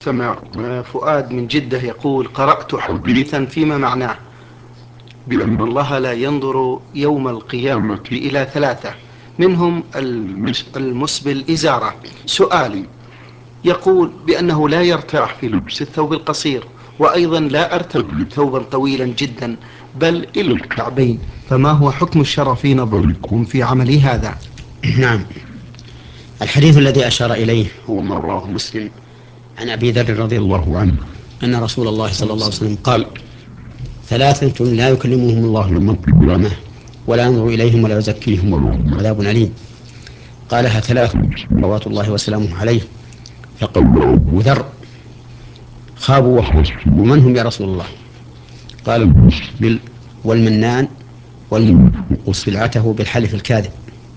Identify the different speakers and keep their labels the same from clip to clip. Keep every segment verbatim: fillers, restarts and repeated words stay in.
Speaker 1: سمع فؤاد من جدة يقول: قرأت حديثا فيما معناه بأن الله لا ينظر يوم القيامة إلى ثلاثة، منهم المسبل إزارة. سؤالي: يقول بأنه لا يرتاح في لبس الثوب القصير، وأيضا لا أرتدي ثوبا طويلا جدا بل إلى الكعبين، فما هو حكم الشرع في نظركم في عملي هذا؟
Speaker 2: نعم، الحديث الذي أشار إليه هو ما رواه مسلم عن أبي ذر رضي الله عنه أن رسول الله صلى الله عليه وسلم قال: ثلاثة لا يكلمهم الله يوم القيامة ولا ينظر إليهم ولا يزكيهم ولهم عذاب أليم. قالها ثلاث صلوات الله وسلامه عليه، فقال أبو ذر: خابوا وخسروا، ومن هم يا رسول الله؟ قال: المسبل والمنان والمنفق سلعته بالحلف الكاذب.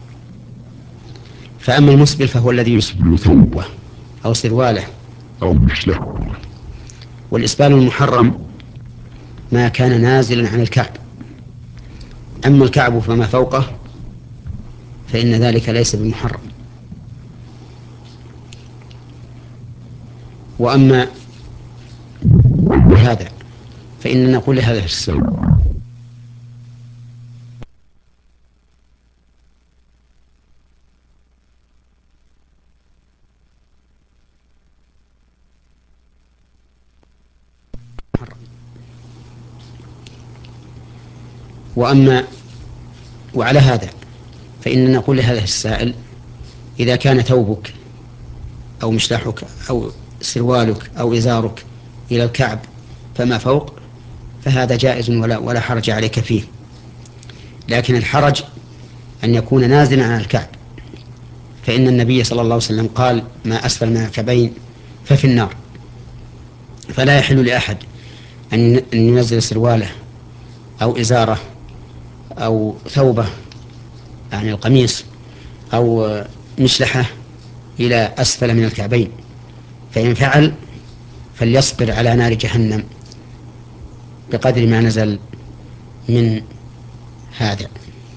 Speaker 2: فأما المسبل فهو الذي يسبل ثوبه أو سرواله أو مثله، والإسبال المحرم ما كان نازلا عن الكعب. أما الكعب فما فوقه فإن ذلك ليس بمحرم. وأما هذا فإننا نقول لهذا السبب وأما وعلى هذا فإننا نقول لهذا السائل: إذا كان ثوبك أو مشلحك أو سروالك أو إزارك إلى الكعب فما فوق فهذا جائز ولا, ولا حرج عليك فيه، لكن الحرج أن يكون نازلا عن الكعب، فإن النبي صلى الله عليه وسلم قال: ما أسفل من الكعبين ففي النار. فلا يحل لأحد أن ينزل سرواله أو إزاره أو ثوبه يعني القميص أو مشلحه إلى أسفل من الكعبين، فإن فعل فليصبر على نار جهنم بقدر ما نزل من هذا.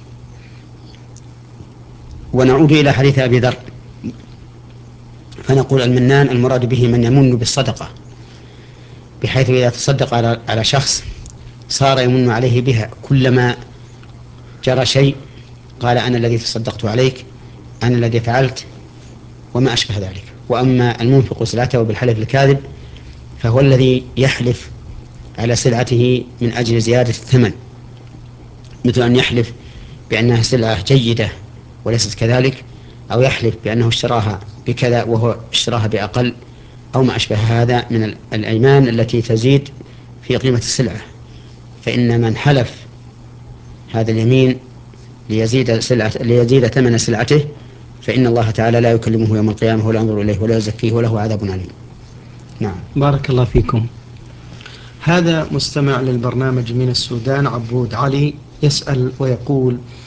Speaker 2: ونعود إلى حديث أبي ذر فنقول: المنان المراد به من يمن بالصدقة، بحيث إذا تصدق على على شخص صار يمن عليه بها، كلما جرى شيء قال: أنا الذي تصدقت عليك، أنا الذي فعلت، وما أشبه ذلك. وأما المنفق سلعته بالحلف الكاذب فهو الذي يحلف على سلعته من أجل زيادة الثمن، مثل أن يحلف بأنها سلعة جيدة وليست كذلك، أو يحلف بأنه اشتراها بكذا وهو اشتراها بأقل، أو ما أشبه هذا من الأيمان التي تزيد في قيمة السلعة. فإن من حلف هذا اليمين ليزيد, سلعة ليزيد ثمن سلعته فإن الله تعالى لا يكلمه يوم القيامة ولا ينظر إليه ولا يزكيه وله عذاب أليم. نعم.
Speaker 1: بارك الله فيكم. هذا مستمع للبرنامج من السودان عبود علي يسأل ويقول: